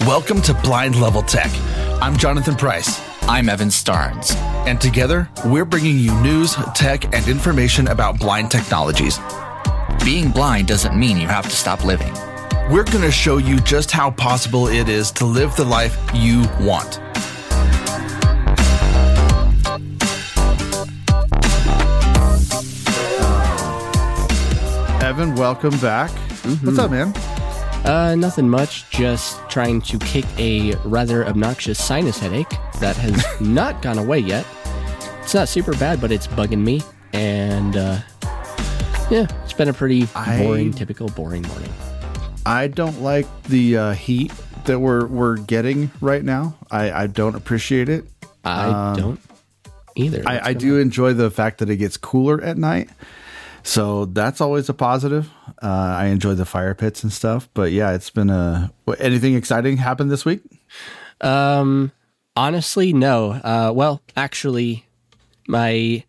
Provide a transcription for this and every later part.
Welcome to Blind Level Tech. I'm Jonathan Price. I'm Evan Starnes. And together, we're bringing you news, tech, and information about blind technologies. Being blind doesn't mean you have to stop living. We're going to show you just how possible it is to live the life you want. Evan, welcome back. What's up, man? Nothing much. Just trying to kick a rather obnoxious sinus headache that has not gone away yet. It's not super bad, but it's bugging me. And, it's been a pretty typical boring morning. I don't like the heat that we're getting right now. I don't appreciate it. I don't either. I do enjoy the fact that it gets cooler at night. So that's always a positive. I enjoy the fire pits and stuff, but yeah, it's been anything exciting happened this week? Honestly, no. Well, actually, my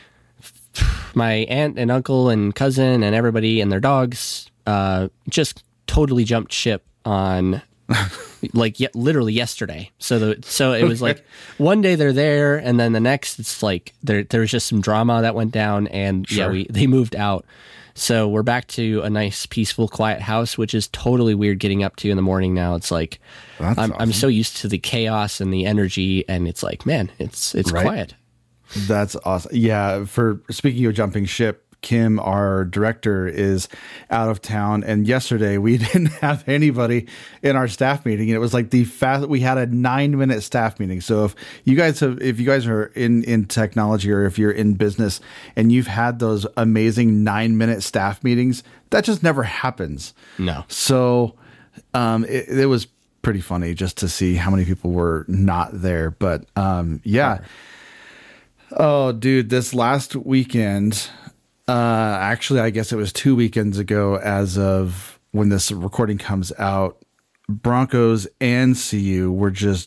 aunt and uncle and cousin and everybody and their dogs, just totally jumped ship on literally yesterday. So it was like one day they're there, and then the next it's like there was just some drama that went down, and they moved out. So we're back to a nice, peaceful, quiet house, which is totally weird getting up to in the morning now. It's like I'm so used to the chaos and the energy, and it's like, man, it's right? Quiet. That's awesome. Yeah. For speaking of jumping ship, Kim, our director, is out of town, and yesterday we didn't have anybody in our staff meeting. And it was like we had a 9-minute staff meeting. So if you guys are in technology, or if you're in business and you've had those amazing 9-minute staff meetings, that just never happens. No. So it was pretty funny just to see how many people were not there. But yeah. Sure. Oh, dude, this last weekend. Actually, I guess it was 2 weekends ago as of when this recording comes out, Broncos and CU were just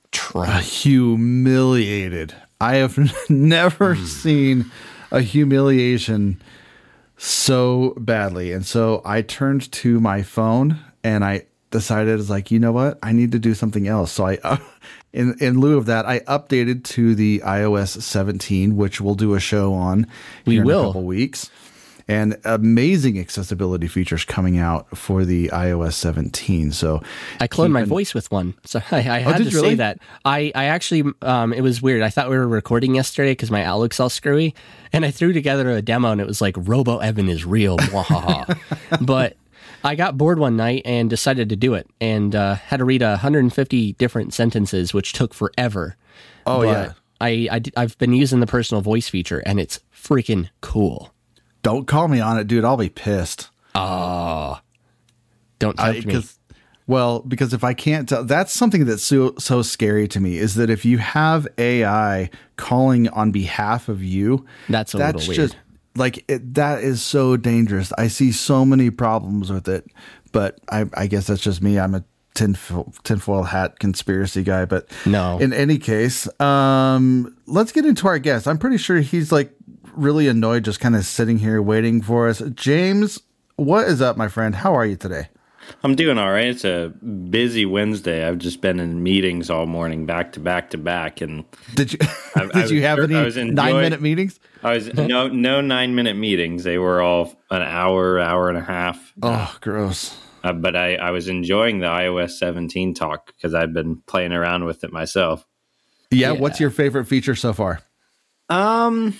humiliated. I have never seen a humiliation so badly. And so I turned to my phone and I decided, it's like, you know what? I need to do something else. So I, in lieu of that, I updated to the iOS 17, which we'll do a show on in a couple weeks. And amazing accessibility features coming out for the iOS 17. So I cloned my voice with one. So I had to say that. I actually, it was weird. I thought we were recording yesterday because my Outlook's all screwy. And I threw together a demo and it was like, Robo Evan is real. But I got bored one night and decided to do it, and had to read 150 different sentences, which took forever. Oh, but yeah. I've been using the personal voice feature, and it's freaking cool. Don't call me on it, dude. I'll be pissed. Oh, don't tempt me. Because if I can't tell, that's something that's so scary to me, is that if you have AI calling on behalf of you, that's a little weird. That is so dangerous. I see so many problems with it, but I guess that's just me. I'm a tinfoil hat conspiracy guy, but no. In any case, let's get into our guest. I'm pretty sure he's like really annoyed, just kind of sitting here waiting for us. James, what is up, my friend? How are you today? I'm doing all right. It's a busy Wednesday. I've just been in meetings all morning, back to back to back. And did you have any 9-minute meetings? No 9-minute meetings. They were all an hour and a half. Oh, gross. But I was enjoying the iOS 17 talk because I've been playing around with it myself. Yeah. What's your favorite feature so far? I'm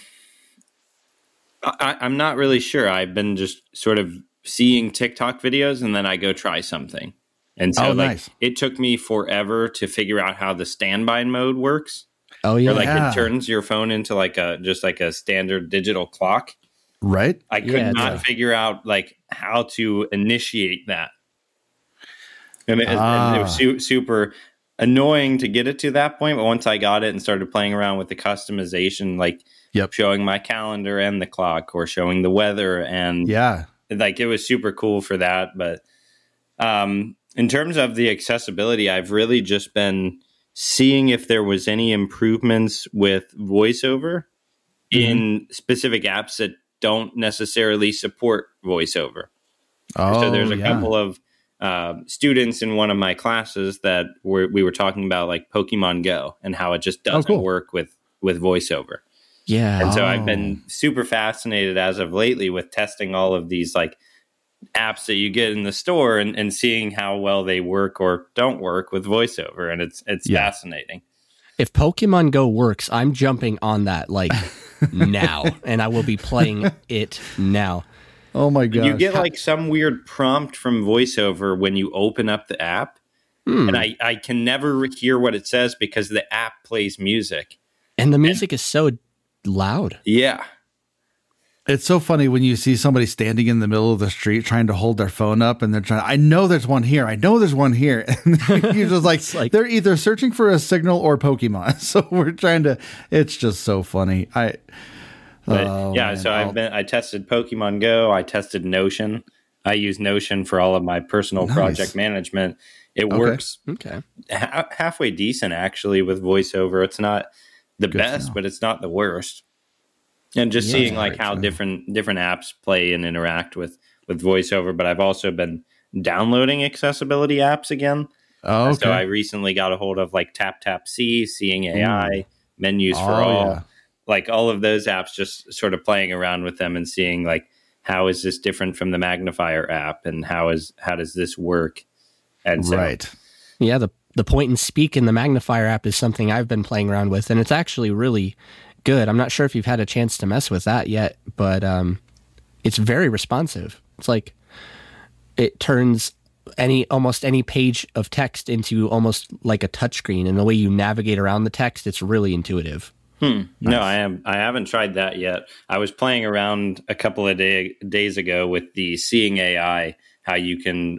not really sure. I've been just sort of seeing TikTok videos and then I go try something. And so nice. It took me forever to figure out how the standby mode works. Oh yeah. Where it turns your phone into just like a standard digital clock. Right. I could not figure out how to initiate that. And it was super annoying to get it to that point. But once I got it and started playing around with the customization, showing my calendar and the clock, or showing the weather, and it was super cool for that. But in terms of the accessibility, I've really just been seeing if there was any improvements with VoiceOver in specific apps that don't necessarily support VoiceOver. So there's a couple of students in one of my classes that we were talking about like Pokemon Go and how it just doesn't work with voiceover. Yeah. And so I've been super fascinated as of lately with testing all of these like apps that you get in the store and seeing how well they work or don't work with voiceover. And it's fascinating. If Pokemon Go works, I'm jumping on that like now, and I will be playing it now. Oh my god! You get like some weird prompt from voiceover when you open up the app, and I can never hear what it says because the app plays music, and the music is so loud. Yeah. It's so funny when you see somebody standing in the middle of the street trying to hold their phone up and they're trying, I know there's one here. I know there's one here. And you're just like, they're either searching for a signal or Pokemon. So we're trying to, it's just so funny. I tested Pokemon Go. I tested Notion. I use Notion for all of my personal project management. It works halfway decent actually with voiceover. It's not the best, but it's not the worst. And just seeing like how different apps play and interact with voiceover. But I've also been downloading accessibility apps again. Oh, okay. So I recently got a hold of like TapTapSee, Seeing AI, Menus for All, like all of those apps, just sort of playing around with them and seeing like, how is this different from the Magnifier app and how does this work? And so, yeah, the point and speak in the Magnifier app is something I've been playing around with, and it's actually really good. I'm not sure if you've had a chance to mess with that yet, but it's very responsive. It's like it turns almost any page of text into almost like a touchscreen, and the way you navigate around the text, it's really intuitive. Nice. No, I haven't tried that yet. I was playing around a couple of days ago with the Seeing AI, how you can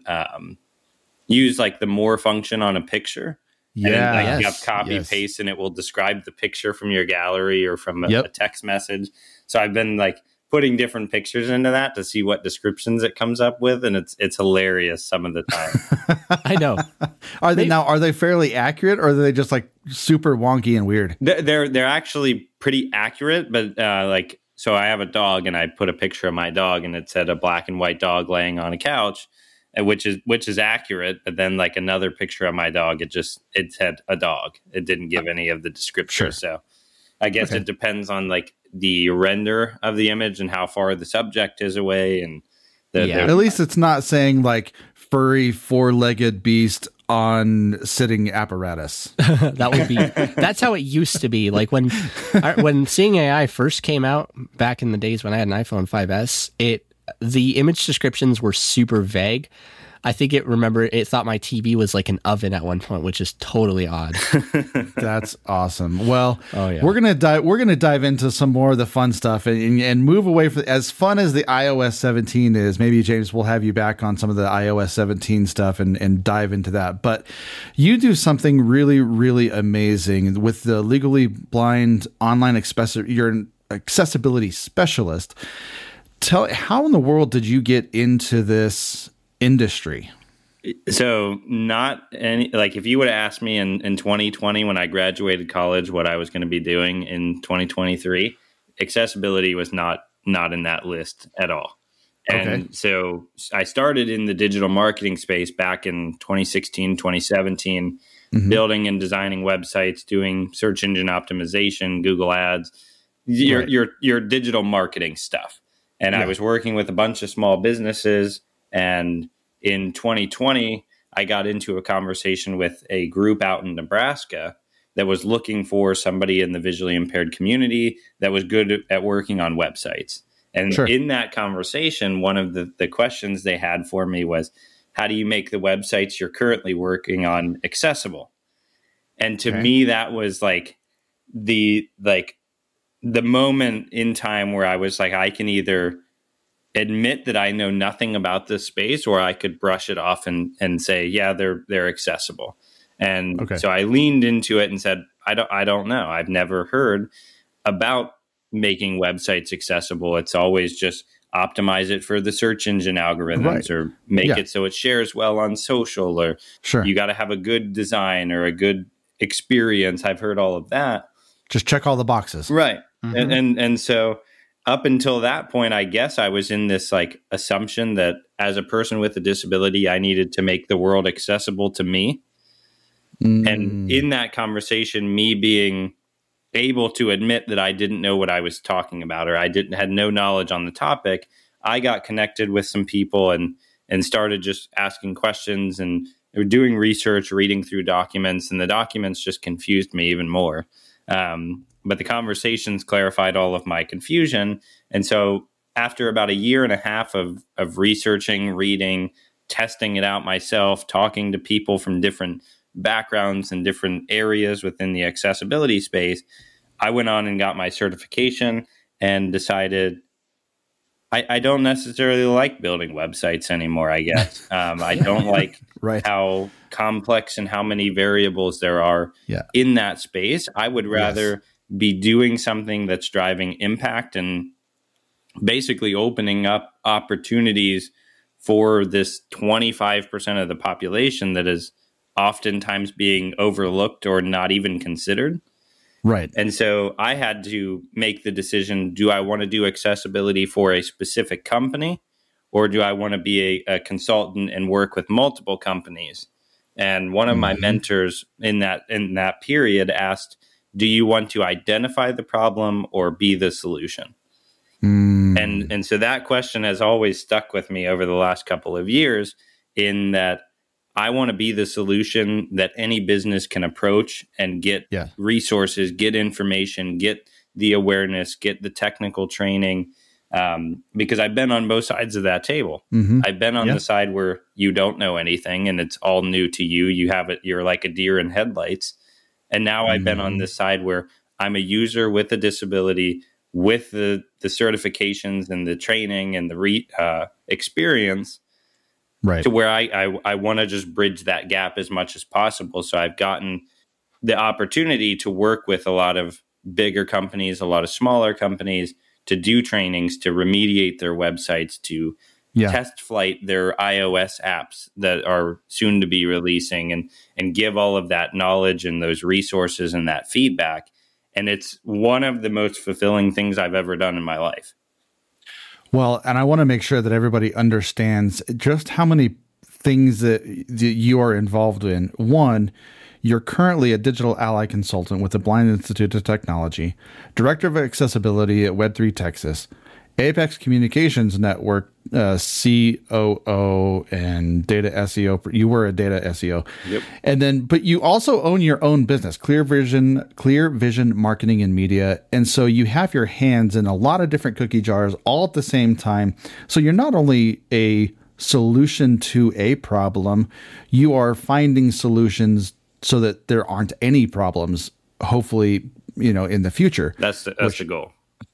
use like the more function on a picture. Yeah, and you have copy paste, and it will describe the picture from your gallery or from a text message. So I've been like putting different pictures into that to see what descriptions it comes up with, and it's hilarious some of the time. I know. Are they fairly accurate, or are they just like super wonky and weird? They're actually pretty accurate, but like, so I have a dog, and I put a picture of my dog, and it said a black and white dog laying on a couch, which is accurate. But then like another picture of my dog, it had a dog. It didn't give any of the description. Sure. So I guess it depends on like the render of the image and how far the subject is away. And at least it's not saying like furry 4-legged beast on sitting apparatus. That's how it used to be. Like when Seeing AI first came out back in the days when I had an iPhone 5S, the image descriptions were super vague. I think it thought my TV was like an oven at one point, which is totally odd. That's awesome. Well, we're gonna dive into some more of the fun stuff and move away from, as fun as the iOS 17 is. Maybe James, we'll have you back on some of the iOS 17 stuff and dive into that. But you do something really, really amazing with the Legally Blind online you're an accessibility specialist. How in the world did you get into this industry? So not any, like if you would have asked me in 2020 when I graduated college what I was going to be doing in 2023, accessibility was not in that list at all. And so I started in the digital marketing space back in 2016, 2017, building and designing websites, doing search engine optimization, Google Ads, your digital marketing stuff. And I was working with a bunch of small businesses, and in 2020, I got into a conversation with a group out in Nebraska that was looking for somebody in the visually impaired community that was good at working on websites. And in that conversation, one of the questions they had for me was, how do you make the websites you're currently working on accessible? And to me, that was like the moment in time where I was like, I can either admit that I know nothing about this space, or I could brush it off and say, yeah, they're accessible. And so I leaned into it and said, I don't know. I've never heard about making websites accessible. It's always just optimize it for the search engine algorithms, or make it so it shares well on social, or you got to have a good design or a good experience. I've heard all of that. Just check all the boxes. Right. And so up until that point, I guess I was in this like assumption that as a person with a disability, I needed to make the world accessible to me. And in that conversation, me being able to admit that I didn't know what I was talking about, or I had no knowledge on the topic, I got connected with some people and started just asking questions and doing research, reading through documents, and the documents just confused me even more. But the conversations clarified all of my confusion. And so after about a year and a half of researching, reading, testing it out myself, talking to people from different backgrounds and different areas within the accessibility space, I went on and got my certification and decided I don't necessarily like building websites anymore, I guess. I don't like how complex and how many variables there are in that space. I would rather be doing something that's driving impact and basically opening up opportunities for this 25% of the population that is oftentimes being overlooked or not even considered. Right. And so I had to make the decision, do I want to do accessibility for a specific company, or do I want to be a consultant and work with multiple companies? And one of my mentors in that period asked, do you want to identify the problem or be the solution? And so that question has always stuck with me over the last couple of years, in that I want to be the solution that any business can approach and get resources, get information, get the awareness, get the technical training, because I've been on both sides of that table. I've been on the side where you don't know anything and it's all new to you. You have it, you're like a deer in headlights. And now I've been on this side where I'm a user with a disability, with the certifications and the training and the experience, to where I want to just bridge that gap as much as possible. So I've gotten the opportunity to work with a lot of bigger companies, a lot of smaller companies, to do trainings, to remediate their websites, to test flight their iOS apps that are soon to be releasing, and give all of that knowledge and those resources and that feedback. And it's one of the most fulfilling things I've ever done in my life. Well, and I want to make sure that everybody understands just how many things that you are involved in. One, you're currently a digital ally consultant with the Blind Institute of Technology, director of accessibility at Web3 Texas, Apex Communications Network, COO, and data SEO. You were a data SEO. Yep. And then, but you also own your own business, Clear Vision Marketing and Media. And so you have your hands in a lot of different cookie jars all at the same time. So you're not only a solution to a problem, you are finding solutions so that there aren't any problems, hopefully, in the future. That's the goal.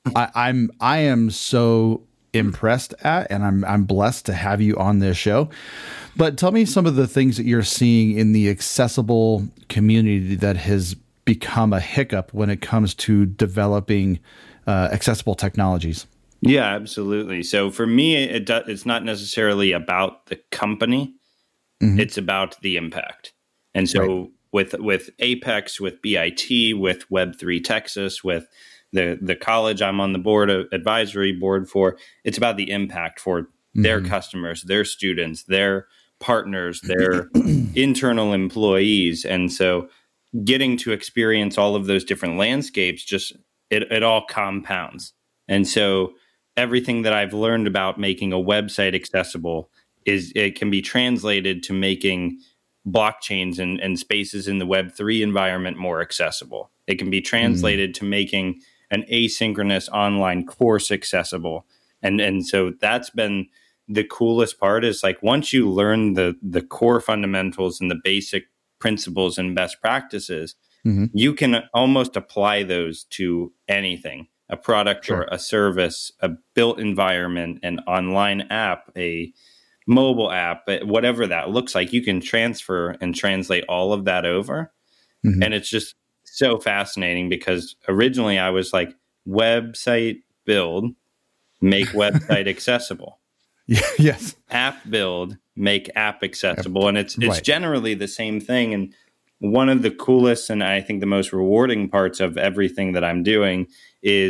I am so impressed at, and I'm blessed to have you on this show. But tell me some of the things that you're seeing in the accessible community that has become a hiccup when it comes to developing accessible technologies. Yeah, absolutely. So for me, it's not necessarily about the company. It's about the impact. And so with Apex, with BIT, with Web3 Texas, with the college I'm on the advisory board for, it's about the impact for their customers, their students, their partners, their internal employees. And so getting to experience all of those different landscapes, just it all compounds. And so everything that I've learned about making a website accessible it can be translated to making blockchains and spaces in the Web3 environment more accessible. It can be translated to making an asynchronous online course accessible. And so that's been the coolest part, is like once you learn the core fundamentals and the basic principles and best practices, you can almost apply those to anything, a product or a service, a built environment, an online app, a mobile app, whatever that looks like. You can transfer and translate all of that over. And it's just so fascinating, because originally I was like, website build, make website accessible. Yes. App build, make app accessible. And it's generally the same thing. And one of the coolest and I think the most rewarding parts of everything that I'm doing is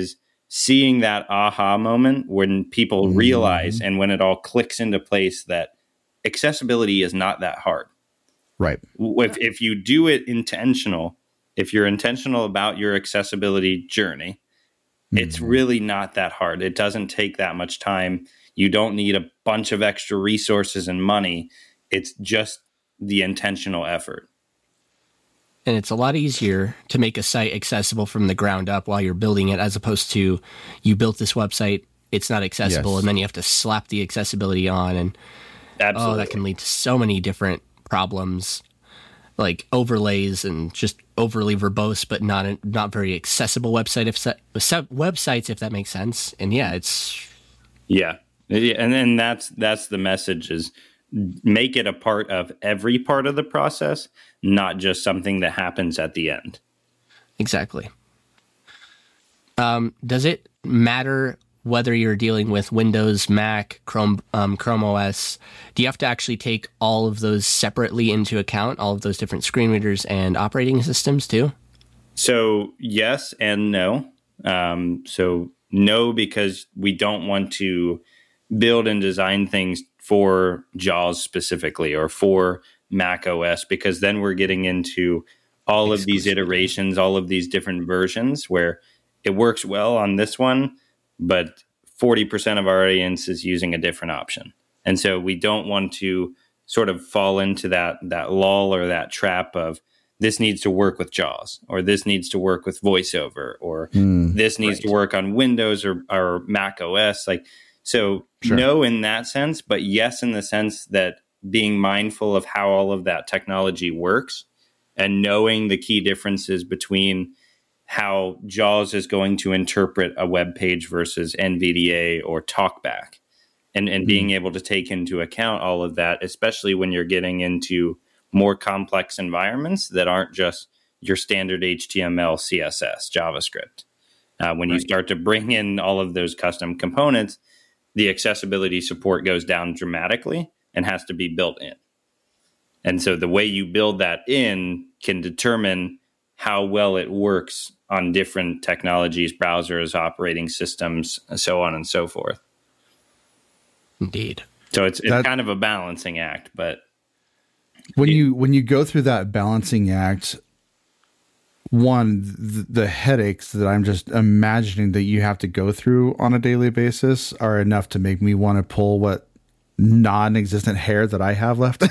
seeing that aha moment when people realize and when it all clicks into place that accessibility is not that hard. Right. If you do it intentional, if you're intentional about your accessibility journey, it's really not that hard. It doesn't take that much time. You don't need a bunch of extra resources and money. It's just the intentional effort. And it's a lot easier to make a site accessible from the ground up while you're building it, as opposed to you built this website, it's not accessible, and then you have to slap the accessibility on, and that can lead to so many different problems, like overlays and just overly verbose but not very accessible websites, if that makes sense. And and then that's the message: is make it a part of every part of the process, not just something that happens at the end. Exactly. Does it matter whether you're dealing with Windows, Mac, Chrome OS? Do you have to actually take all of those separately into account, all of those different screen readers and operating systems too? So yes and no. So no, because we don't want to build and design things for JAWS specifically or for Mac OS, because then we're getting into all of these iterations, all of these different versions where it works well on this one, but 40% of our audience is using a different option. And so we don't want to sort of fall into that lull or that trap of this needs to work with JAWS, or this needs to work with VoiceOver, or this needs to work on Windows or Mac OS. No in that sense, but yes in the sense that being mindful of how all of that technology works and knowing the key differences between how JAWS is going to interpret a web page versus NVDA or TalkBack, and being able to take into account all of that, especially when you're getting into more complex environments that aren't just your standard HTML, CSS, JavaScript. When you start to bring in all of those custom components, the accessibility support goes down dramatically and has to be built in. And so the way you build that in can determine how well it works on different technologies, browsers, operating systems, and so on and so forth. Indeed. So it's kind of a balancing act, but when you go through that balancing act, the headaches that I'm just imagining that you have to go through on a daily basis are enough to make me want to pull what non-existent hair that I have left.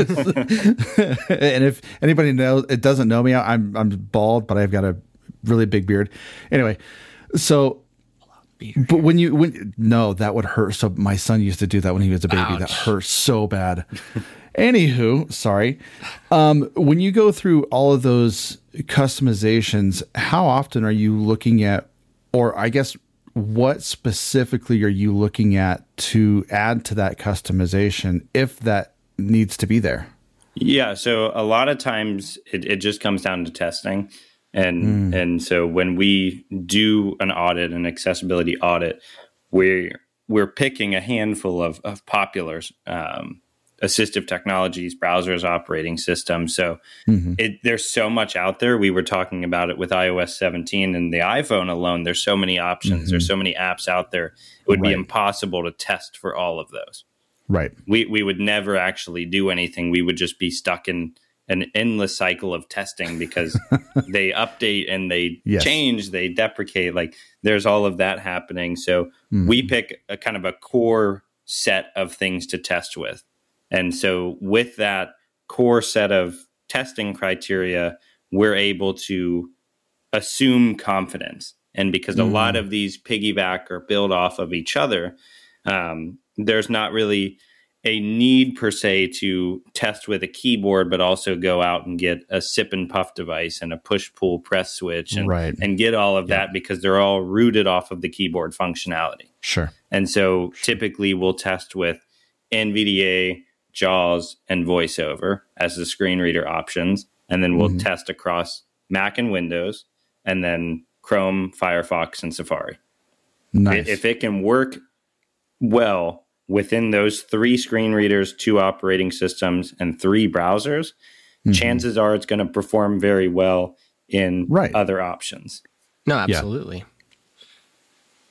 And if anybody doesn't know me, I'm bald, but I've got a really big beard. Anyway, so but no, that would hurt. So my son used to do that when he was a baby. Ouch. That hurt so bad. Anywho, sorry. When you go through all of those customizations, how often are you looking at, or I guess what specifically are you looking at to add to that customization if that needs to be there? Yeah, so a lot of times it just comes down to testing. And so when we do an audit, an accessibility audit, we're picking a handful of popular assistive technologies, browsers, operating systems. So there's so much out there. We were talking about it with iOS 17 and the iPhone alone. There's so many options. There's so many apps out there. It would be impossible to test for all of those. Right. We would never actually do anything. We would just be stuck in an endless cycle of testing because they update and they change, they deprecate. Like there's all of that happening. So we pick a kind of a core set of things to test with. And so with that core set of testing criteria, we're able to assume confidence. And because a lot of these piggyback or build off of each other, there's not really a need per se to test with a keyboard, but also go out and get a sip and puff device and a push pull press switch and get all of that because they're all rooted off of the keyboard functionality. Sure. And so typically we'll test with NVDA, JAWS, and VoiceOver as the screen reader options. And then we'll test across Mac and Windows, and then Chrome, Firefox, and Safari. Nice. If it can work well within those 3 screen readers, 2 operating systems, and 3 browsers, chances are it's going to perform very well in other options. No, absolutely.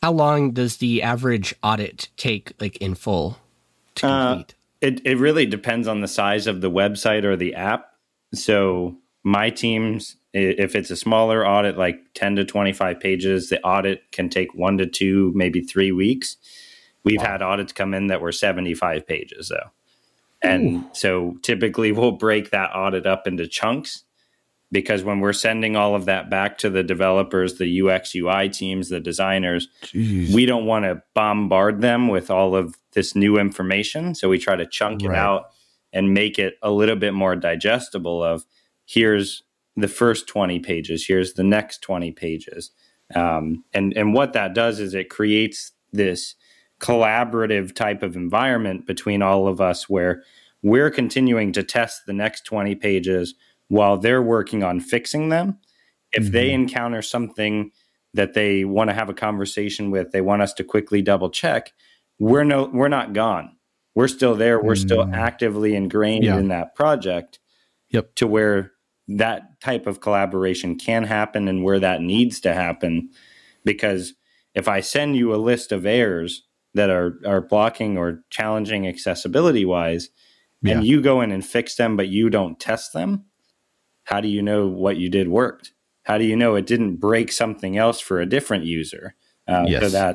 How long does the average audit take, like in full, to complete? It really depends on the size of the website or the app. So my teams, if it's a smaller audit, like 10 to 25 pages, the audit can take 1 to 2, maybe 3 weeks. We've had audits come in that were 75 pages, though. And so typically we'll break that audit up into chunks, because when we're sending all of that back to the developers, the UX, UI teams, the designers, we don't want to bombard them with all of this new information. So we try to chunk it out and make it a little bit more digestible of, here's the first 20 pages, here's the next 20 pages. And what that does is it creates this collaborative type of environment between all of us, where we're continuing to test the next 20 pages while they're working on fixing them. If they encounter something that they want to have a conversation with, they want us to quickly double check, we're not gone. We're still there. We're still actively ingrained in that project to where that type of collaboration can happen and where that needs to happen. Because if I send you a list of errors that are blocking or challenging accessibility wise, and you go in and fix them, but you don't test them, how do you know what you did worked? How do you know it didn't break something else for a different user? So that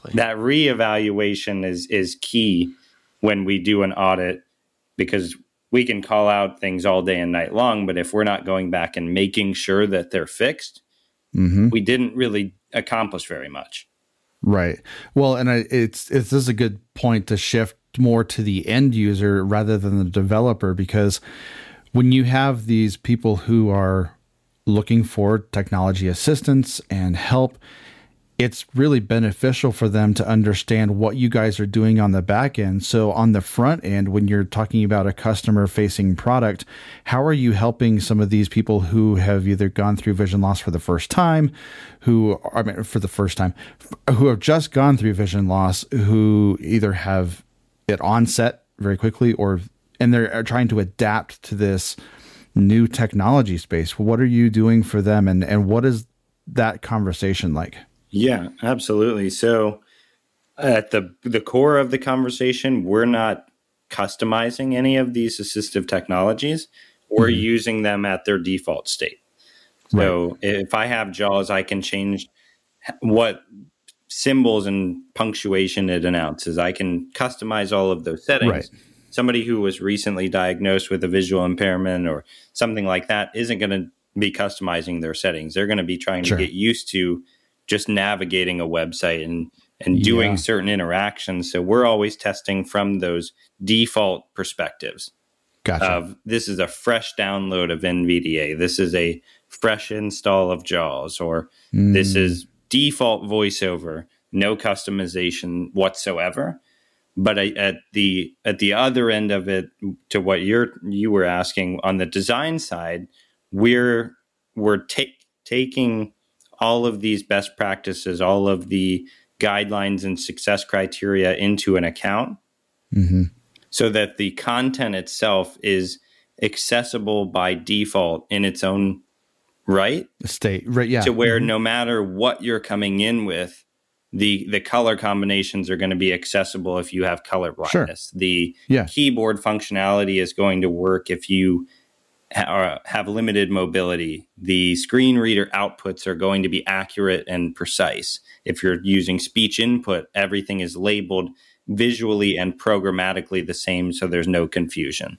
reevaluation is key when we do an audit, because we can call out things all day and night long, but if we're not going back and making sure that they're fixed, we didn't really accomplish very much. Right. Well, and this is a good point to shift more to the end user rather than the developer, because when you have these people who are looking for technology assistance and help, it's really beneficial for them to understand what you guys are doing on the back end. So on the front end, when you're talking about a customer facing product, how are you helping some of these people who have either gone through vision loss for the first time, who have just gone through vision loss, who either have it onset very quickly and they're trying to adapt to this new technology space? What are you doing for them, and what is that conversation like? Yeah, absolutely. So at the core of the conversation, we're not customizing any of these assistive technologies. We're using them at their default state. So if I have JAWS, I can change what symbols and punctuation it announces. I can customize all of those settings. Somebody who was recently diagnosed with a visual impairment or something like that isn't going to be customizing their settings. They're going to be trying to get used to just navigating a website and doing certain interactions. So we're always testing from those default perspectives. Of this is a fresh download of NVDA. This is a fresh install of JAWS, or this is default voiceover, no customization whatsoever. But at the other end of it, to what you were asking on the design side, we're taking all of these best practices, all of the guidelines and success criteria into an account, so that the content itself is accessible by default in its own right. To where no matter what you're coming in with, the color combinations are going to be accessible if you have color blindness. The keyboard functionality is going to work if you have limited mobility. The screen reader outputs are going to be accurate and precise. If you're using speech input, everything is labeled visually and programmatically the same, so there's no confusion.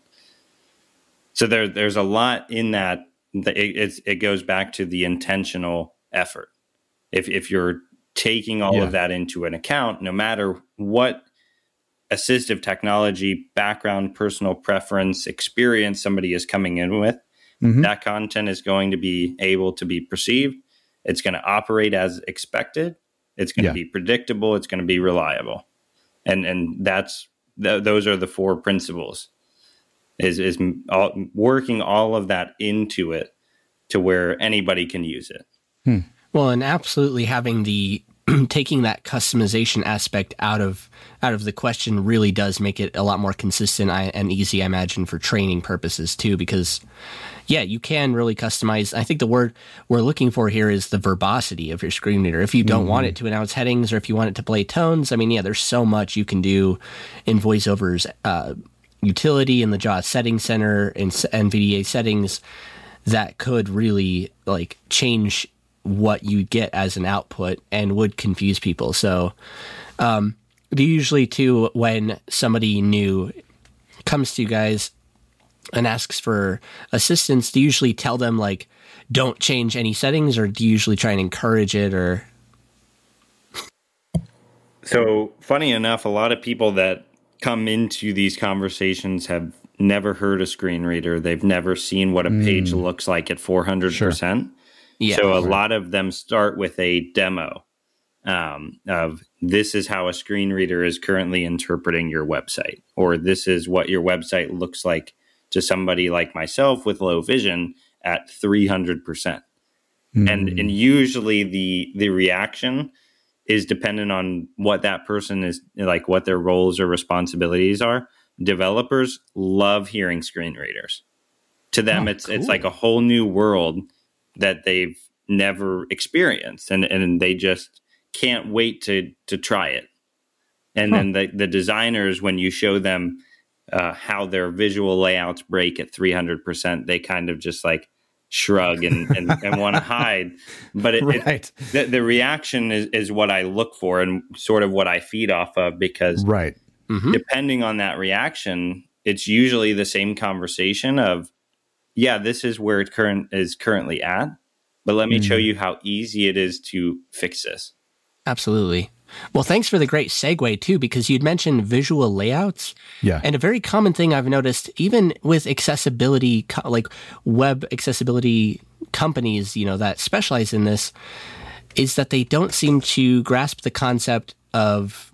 So there's a lot in that. It goes back to the intentional effort. If you're taking all of that into an account, no matter what assistive technology, background, personal preference, experience somebody is coming in with, that content is going to be able to be perceived. It's going to operate as expected. It's going to be predictable. It's going to be reliable. And those are the 4 principles, is working all of that into it to where anybody can use it. Well, and absolutely having the taking that customization aspect out of the question really does make it a lot more consistent and easy, I imagine, for training purposes too, because yeah, you can really customize. I think the word we're looking for here is the verbosity of your screen reader. If you don't want it to announce headings, or if you want it to play tones, I mean, yeah, there's so much you can do in VoiceOver's utility in the JAWS Settings Center and NVDA settings that could really like change what you get as an output and would confuse people. So do you usually too, when somebody new comes to you guys and asks for assistance, do you usually tell them like, don't change any settings, or do you usually try and encourage it? Or so funny enough, a lot of people that come into these conversations have never heard a screen reader. They've never seen what a page looks like at 400%. Sure. yeah, So a lot of them start with a demo of this is how a screen reader is currently interpreting your website, or this is what your website looks like to somebody like myself with low vision at 300%. And usually the reaction is dependent on what that person is like, what their roles or responsibilities are. Developers love hearing screen readers. To them, it's like a whole new world that they've never experienced, and they just can't wait to try it. And then the designers, when you show them how their visual layouts break at 300%, they kind of just like shrug and want to hide. But the reaction is what I look for and sort of what I feed off of, because depending on that reaction, it's usually the same conversation of, yeah, this is where it is currently at, but let me show you how easy it is to fix this. absolutely. Well, thanks for the great segue too, because you'd mentioned visual layouts. Yeah. And a very common thing I've noticed, even with accessibility, like web accessibility companies, you know, that specialize in this, is that they don't seem to grasp the concept of,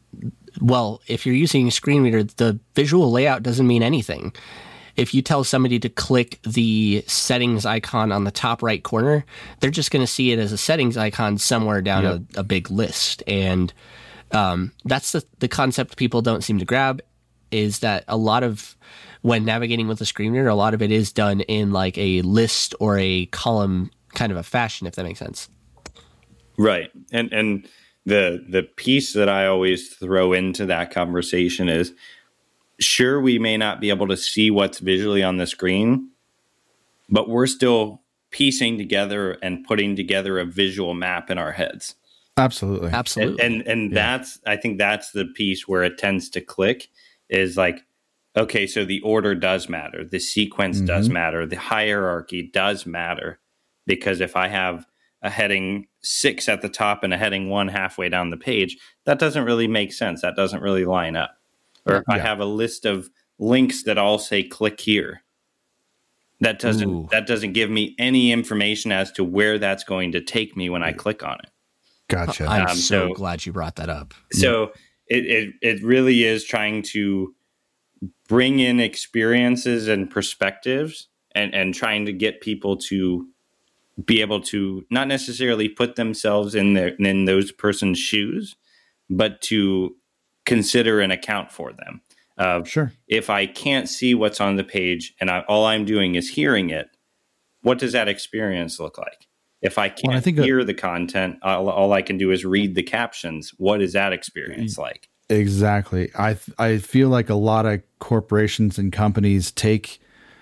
well, if you're using a screen reader, the visual layout doesn't mean anything. If you tell somebody to click the settings icon on the top right corner, they're just going to see it as a settings icon somewhere down a big list. And that's the concept people don't seem to grab, is that a lot of, when navigating with a screen reader, a lot of it is done in like a list or a column kind of a fashion, if that makes sense. Right. And the piece that I always throw into that conversation is, sure, we may not be able to see what's visually on the screen, but we're still piecing together and putting together a visual map in our heads. Absolutely. And that's, I think that's the piece where it tends to click, is like, okay, so the order does matter. The sequence does matter. The hierarchy does matter, because if I have a heading 6 at the top and a heading 1 halfway down the page, that doesn't really make sense. That doesn't really line up. Or if I have a list of links that all say click here, that doesn't give me any information as to where that's going to take me when I click on it. Gotcha. I'm so glad you brought that up. So it really is trying to bring in experiences and perspectives, and trying to get people to be able to not necessarily put themselves in those person's shoes, but to consider and account for them. Sure. If I can't see what's on the page and all I'm doing is hearing it, what does that experience look like? If I can't hear the content, all I can do is read the captions. What is that experience like? Exactly. I feel like a lot of corporations and companies take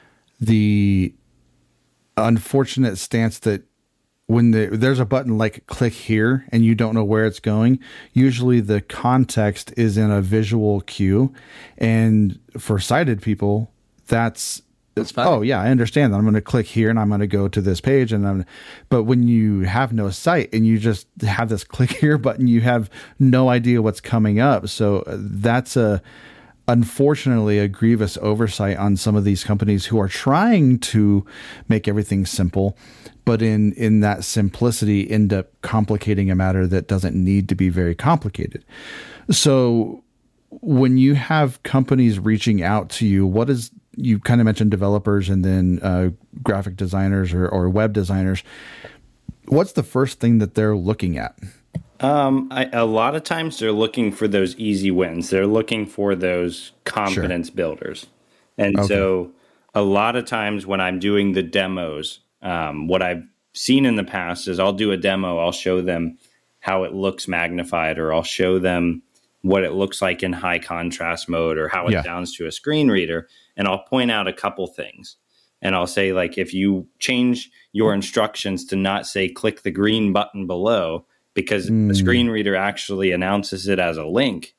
the unfortunate stance that when there's a button like click here and you don't know where it's going, usually the context is in a visual cue. And for sighted people, that's fine. Oh yeah, I understand that. I'm going to click here and I'm going to go to this page. But when you have no sight and you just have this click here button, you have no idea what's coming up. So that's unfortunately a grievous oversight on some of these companies who are trying to make everything simple, but in that simplicity end up complicating a matter that doesn't need to be very complicated. So when you have companies reaching out to you, you kind of mentioned developers and then graphic designers or web designers, what's the first thing that they're looking at? A lot of times they're looking for those easy wins. They're looking for those confidence builders. And so a lot of times when I'm doing the demos, what I've seen in the past is I'll do a demo. I'll show them how it looks magnified, or I'll show them what it looks like in high contrast mode, or how it sounds to a screen reader. And I'll point out a couple things. And I'll say, like, if you change your instructions to not say click the green button below, because the screen reader actually announces it as a link.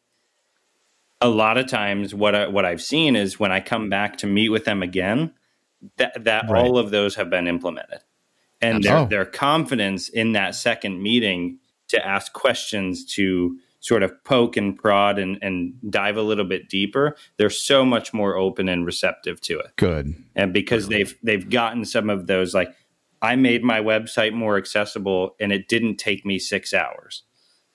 A lot of times what I've seen is when I come back to meet with them again, that all of those have been implemented. And their confidence in that second meeting to ask questions, to sort of poke and prod and dive a little bit deeper, they're so much more open and receptive to it. Good. And because they've gotten some of those, like, I made my website more accessible and it didn't take me 6 hours.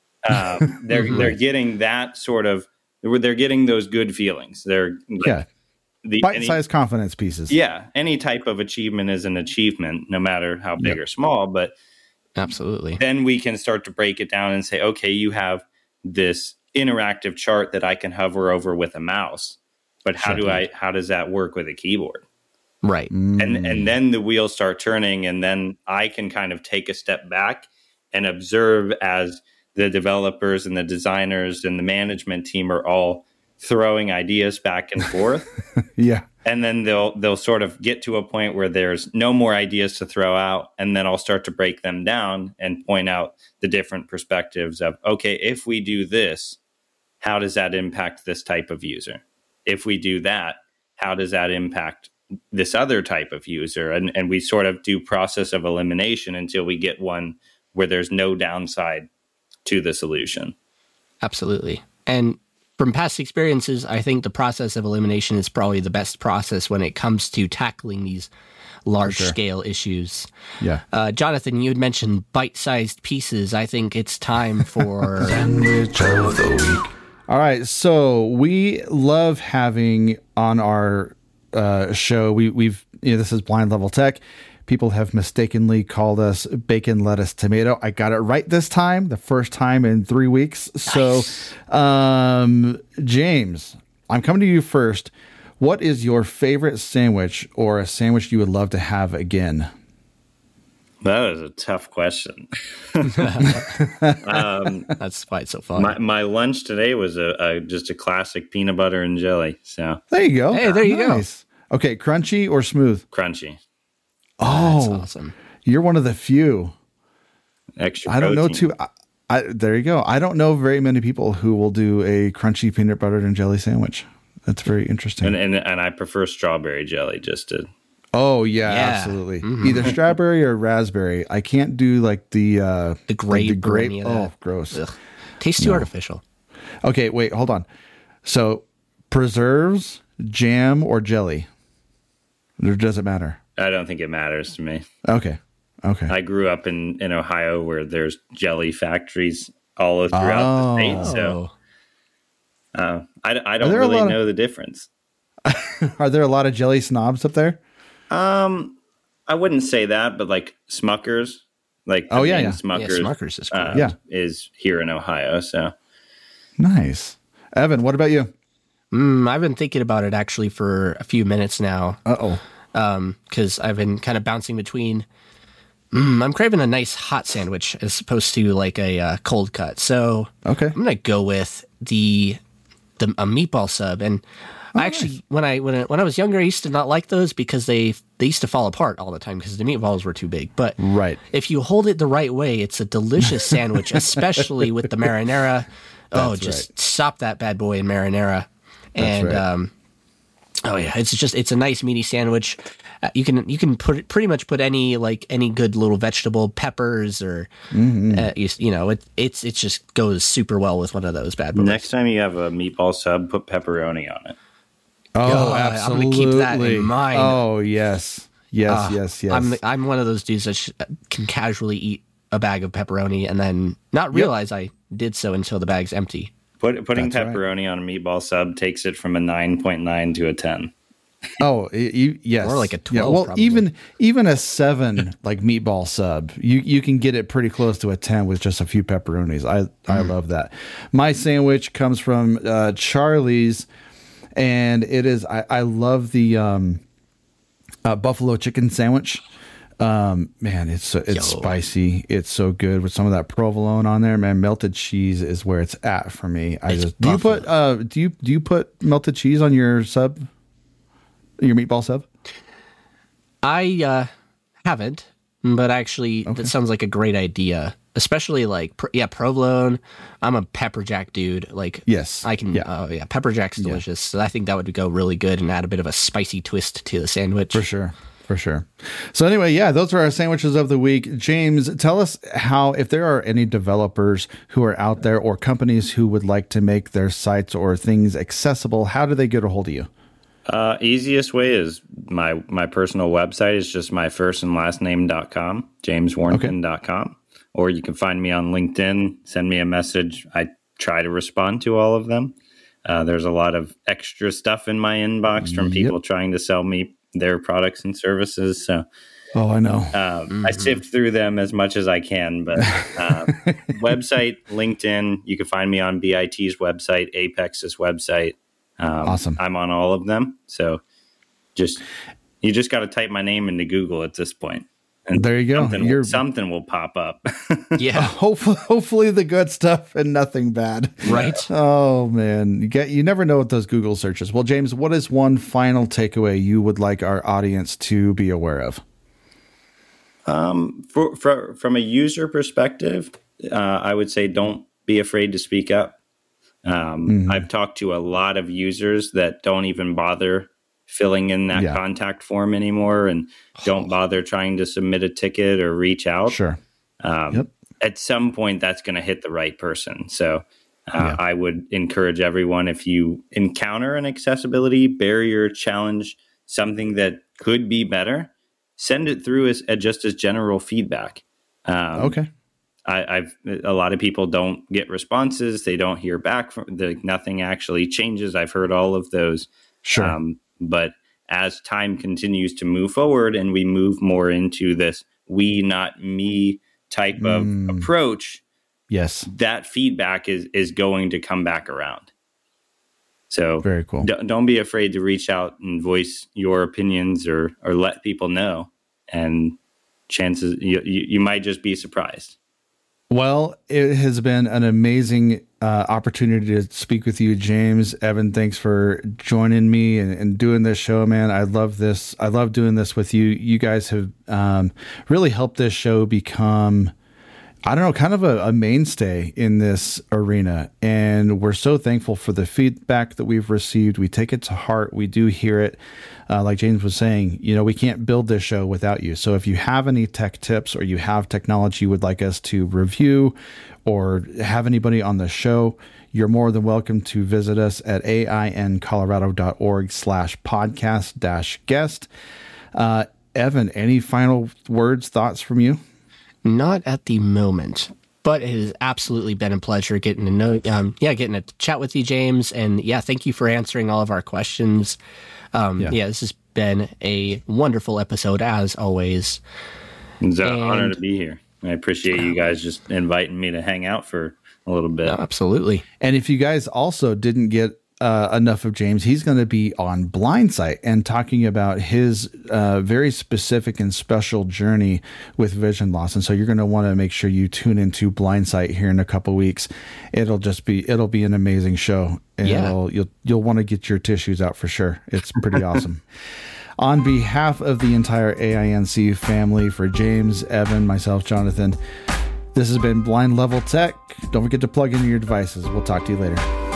They're getting that sort of, they're getting those good feelings. They're the bite-sized confidence pieces. Yeah. Any type of achievement is an achievement, no matter how big or small, but absolutely. Then we can start to break it down and say, okay, you have this interactive chart that I can hover over with a mouse, but how does that work with a keyboard? Right. And then the wheels start turning, and then I can kind of take a step back and observe as the developers and the designers and the management team are all throwing ideas back and forth. And then they'll sort of get to a point where there's no more ideas to throw out, and then I'll start to break them down and point out the different perspectives of, okay, if we do this, how does that impact this type of user? If we do that, how does that impact this other type of user? And we sort of do process of elimination until we get one where there's no downside to the solution. Absolutely. And from past experiences, I think the process of elimination is probably the best process when it comes to tackling these large-scale issues. Yeah. Jonathan, you had mentioned bite-sized pieces. I think it's time for Sandwich of the Week. All right, so we love having on our show. We've this is Blind Level Tech. People have mistakenly called us bacon, lettuce, tomato. I got it right this time, the first time in 3 weeks. Nice. So, James, I'm coming to you first. What is your favorite sandwich, or a sandwich you would love to have again? That is a tough question. That's why it's so fun. My lunch today was just a classic peanut butter and jelly. So there you go. Hey, there you go. Okay, crunchy or smooth? Crunchy. Oh, that's awesome. You're one of the few. Extra I don't know protein. there you go. I don't know very many people who will do a crunchy peanut butter and jelly sandwich. That's very interesting. And I prefer strawberry jelly just to. Oh yeah. Absolutely. Mm-hmm. Either strawberry or raspberry. I can't do like the grape. The grape. Oh, gross. Ugh. Tastes too artificial. Okay, wait, hold on. So, preserves, jam, or jelly? Or does it matter? I don't think it matters to me. Okay. I grew up in Ohio where there's jelly factories all throughout the state, so I don't really know the difference. Are there a lot of jelly snobs up there? I wouldn't say that, but like Smuckers, Smuckers is cool. Is here in Ohio. So nice. Evan, what about you? I've been thinking about it actually for a few minutes now. Because I've been kind of bouncing between. I'm craving a nice hot sandwich as opposed to like a cold cut. So okay, I'm gonna go with a meatball sub. And I actually, when I was younger, I used to not like those because they used to fall apart all the time because the meatballs were too big. But if you hold it the right way, it's a delicious sandwich, especially with the marinara. Stop that bad boy in marinara. It's a nice meaty sandwich. You can pretty much put any good little vegetable, peppers or it just goes super well with one of those bad boys. Next time you have a meatball sub, put pepperoni on it. Oh, absolutely. I'm going to keep that in mind. Oh, yes. Yes. I'm one of those dudes that can casually eat a bag of pepperoni and then not realize I did so until the bag's empty. Putting pepperoni on a meatball sub takes it from a 9.9 to a 10. Yes. Or like a 12, Well, probably. even a 7 like meatball sub, you can get it pretty close to a 10 with just a few pepperonis. I love that. My sandwich comes from Charlie's, and it is I love the buffalo chicken sandwich. Man, it's spicy. It's so good with some of that provolone on there. Man, melted cheese is where it's at for me. Do you put melted cheese on your sub? Your meatball sub? I haven't, but actually that sounds like a great idea. Especially like provolone. I'm a pepper jack dude. Like, yes, I can. Pepper jack's delicious. So I think that would go really good and add a bit of a spicy twist to the sandwich. For sure. So anyway, those are our sandwiches of the week. James, tell us if there are any developers who are out there or companies who would like to make their sites or things accessible, how do they get a hold of you? Easiest way is my personal website is just my first and last name.com, jameswarrington.com. Or you can find me on LinkedIn, send me a message. I try to respond to all of them. There's a lot of extra stuff in my inbox from people trying to sell me their products and services. So, I know. I sift through them as much as I can. But website, LinkedIn, you can find me on BIT's website, Apex's website. Awesome. I'm on all of them. So you just got to type my name into Google at this point. And there you go. Something will pop up. Yeah. Hopefully the good stuff and nothing bad. Right. Oh man. You never know with those Google searches. Well, James, what is one final takeaway you would like our audience to be aware of? From a user perspective, I would say don't be afraid to speak up. I've talked to a lot of users that don't even bother filling in that contact form anymore and don't bother trying to submit a ticket or reach out. Sure. At some point, that's going to hit the right person. So I would encourage everyone, if you encounter an accessibility barrier, challenge, something that could be better, send it through as general feedback. Okay. A lot of people don't get responses. They don't hear back nothing actually changes. I've heard all of those. Sure. But as time continues to move forward and we move more into this we, not me type of approach, yes, that feedback is going to come back around. So very cool. Don't be afraid to reach out and voice your opinions or let people know. And chances you might just be surprised. Well, it has been an amazing opportunity to speak with you, James. Evan, thanks for joining me and doing this show, man. I love this. I love doing this with you. You guys have really helped this show become, I don't know, kind of a mainstay in this arena. And we're so thankful for the feedback that we've received. We take it to heart. We do hear it. Like James was saying, we can't build this show without you. So if you have any tech tips or you have technology you would like us to review or have anybody on the show, you're more than welcome to visit us at aincolorado.org/podcast-guest. Evan, any final words, thoughts from you? Not at the moment, but it has absolutely been a pleasure getting to know, getting to chat with you, James. And thank you for answering all of our questions. This has been a wonderful episode as always. It's an honor to be here. I appreciate you guys just inviting me to hang out for a little bit. Absolutely. And if you guys also didn't get enough of James, he's going to be on Blindsight and talking about his very specific and special journey with vision loss. And so you're going to want to make sure you tune into Blindsight here in a couple weeks. It'll be an amazing show. And you'll want to get your tissues out for sure. It's pretty awesome. On behalf of the entire AINC family, for James, Evan, myself, Jonathan, this has been Blind Level Tech. Don't forget to plug in your devices. We'll talk to you later.